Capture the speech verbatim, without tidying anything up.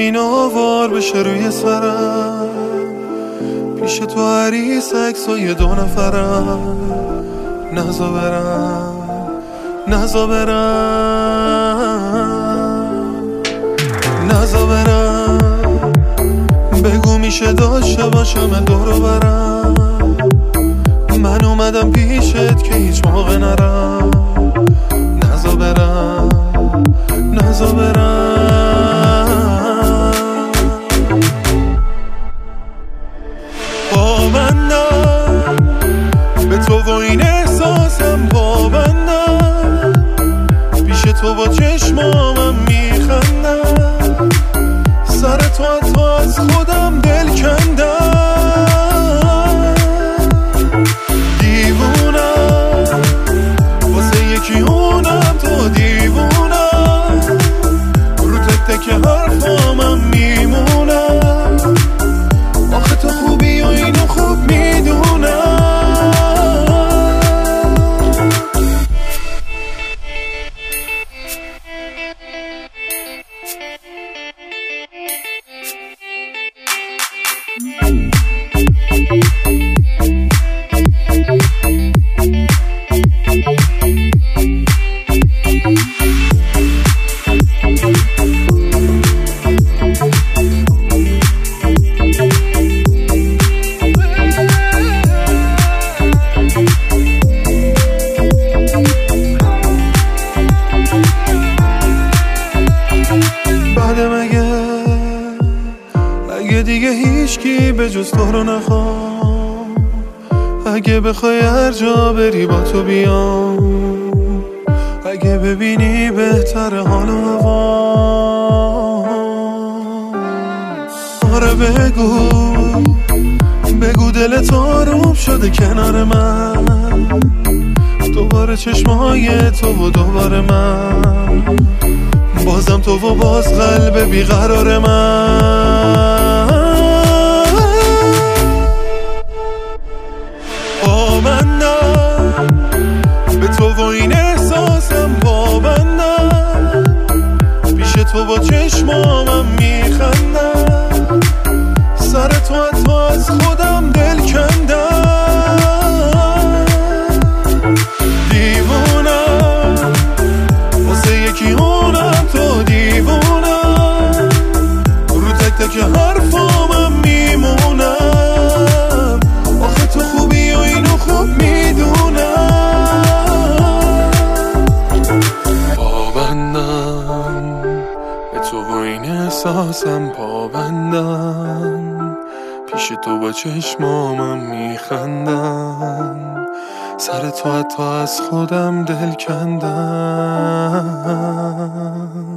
زمین آوار بشه روی سرم، پیش تو عریس عکسای دو نفرم. نزا برم نزا برم نزا برم، بگو میشه داشته باشم دورو برم. من اومدم پیشت که هیچ موقع نرم. نزا برم نزا برم، پابندم به تو و این احساسم، پابندم پیش تو با چشمامم میخندم. سر تو تو از خودم دل کندم. دیوونم واسه یکی اونم تو دیوونم، رو تک تک حرفامم میمونم. آخه تو خوبی و اینو خوب میدونم. اگه دیگه هیچکی به جز تو رو نخوام، اگه بخوای هر جا بری با تو بیام، اگه ببینی بهتر حال و هوا. آره بگو بگو دلت آروم شده کنار من، دوباره چشمای تو و دوباره من، بازم تو و باز قلب بیقرار من. پابندم به تو و این احساسم، پابندم پیش تو با چشمامم میخندم. سر تو تو از خودم دل کندم. دیوونم واسه یکی اونم تو دیوونم، رو تک تک حرفامم میمونم. آخه تو خوبی و اینو خوب میدونم. پابندم به تو و این احساسم، پابندم پیش تو با چشمامم میخندم. سر تو حتی از خودم دل کندم.